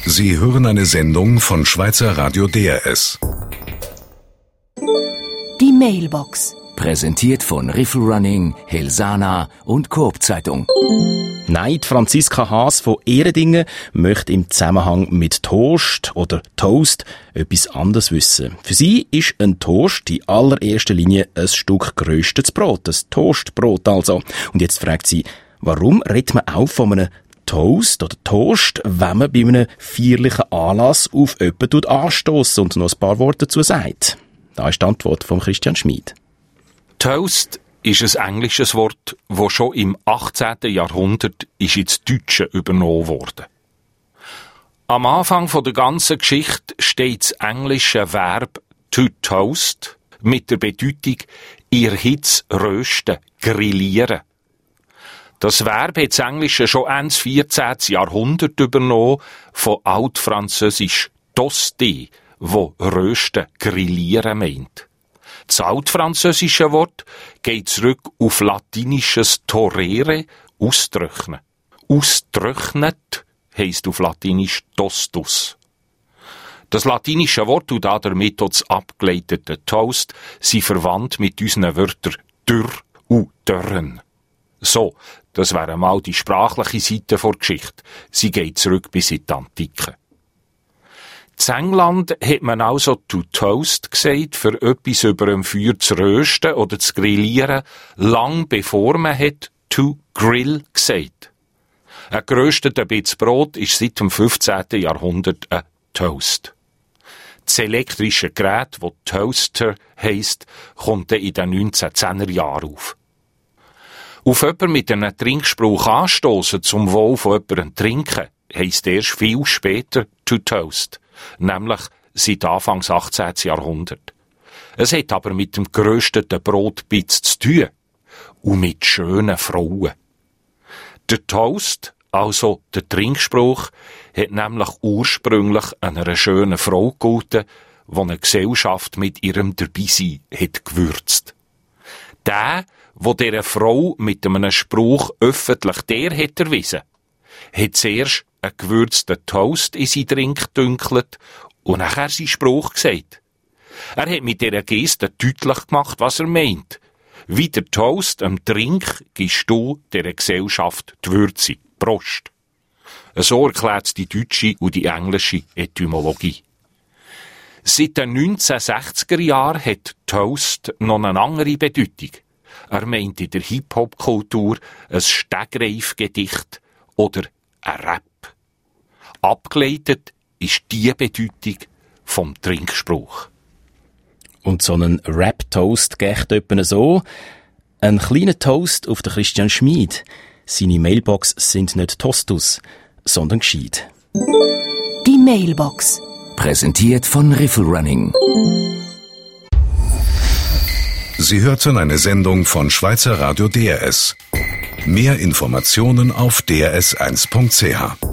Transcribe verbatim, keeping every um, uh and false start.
Sie hören eine Sendung von Schweizer Radio D R S. Die Mailbox. Präsentiert von Riffle Running, Helsana und Coop Zeitung. Nein, die Franziska Haas von Ehredingen möchte im Zusammenhang mit Toast oder Toast etwas anderes wissen. Für sie ist ein Toast in allererster Linie ein Stück geröstetes Brot, ein Toastbrot also. Und jetzt fragt sie, warum redet man auch von einem Toast oder Toast, wenn man bei einem feierlichen Anlass auf jemanden anstossen und noch ein paar Worte dazu sagt? Da ist die Antwort von Christian Schmid. Toast ist ein englisches Wort, das schon im achtzehnten Jahrhundert ist ins Deutsche übernommen wurde. Am Anfang der ganzen Geschichte steht das englische Verb to toast mit der Bedeutung in Hitze rösten, grillieren. Das Verb hat das Englische schon Ende des vierzehnten Jahrhunderts übernommen von altfranzösisch toaster, wo rösten, grillieren meint. Das altfranzösische Wort geht zurück auf latinisches torere, austrocknen. Austrocknet heisst auf Latinisch tostus. Das latinische Wort und damit auch das abgeleitete Toast sind verwandt mit unseren Wörtern dürr und dörren. So, das wäre mal die sprachliche Seite der Geschichte. Sie geht zurück bis in die Antike. In England hat man also to toast gesagt, für etwas über dem Feuer zu rösten oder zu grillieren, lang bevor man hat to grill gesagt. Ein gerösteter Bitz Brot ist seit dem fünfzehnten Jahrhundert ein Toast. Das elektrische Gerät, das Toaster heisst, kommt dann in den neunzehnhundertzehner Jahren auf. Auf jemanden mit einem Trinkspruch anstossen, zum Wohl von jemandem trinken, heisst erst viel später to toast. Nämlich seit Anfangs achtzehnten Jahrhundert. Es hat aber mit dem gerösteten Brotbitz zu tun. Und mit schönen Frauen. Der Toast, also der Trinkspruch, hat nämlich ursprünglich einer schönen Frau gegolten, die eine Gesellschaft mit ihrem Dabeisein hat gewürzt. Der, wo dieser Frau mit einem Spruch öffentlich der hat erwiesen, hat zuerst einen gewürzten Toast in seinen Trink gedünkelt und nachher seinen Spruch gesagt. Er hat mit dieser Geste deutlich gemacht, was er meint. Wie der Toast am Trink gibst du dieser Gesellschaft die Würze. Prost. So erklärt die deutsche und die englische Etymologie. Seit den neunzehnhundertsechziger Jahren hat Toast noch eine andere Bedeutung. Er meint in der Hip-Hop-Kultur ein Stegreifgedicht oder ein Rap. Abgeleitet ist die Bedeutung vom Trinkspruch. Und so ein Rap-Toast geht etwa so. Ein kleiner Toast auf den Christian Schmid. Seine Mailbox sind nicht Tostus, sondern gescheit. Die Mailbox. Präsentiert von Riffle Running. Sie hörten eine Sendung von Schweizer Radio D R S. Mehr Informationen auf d r s eins punkt c h.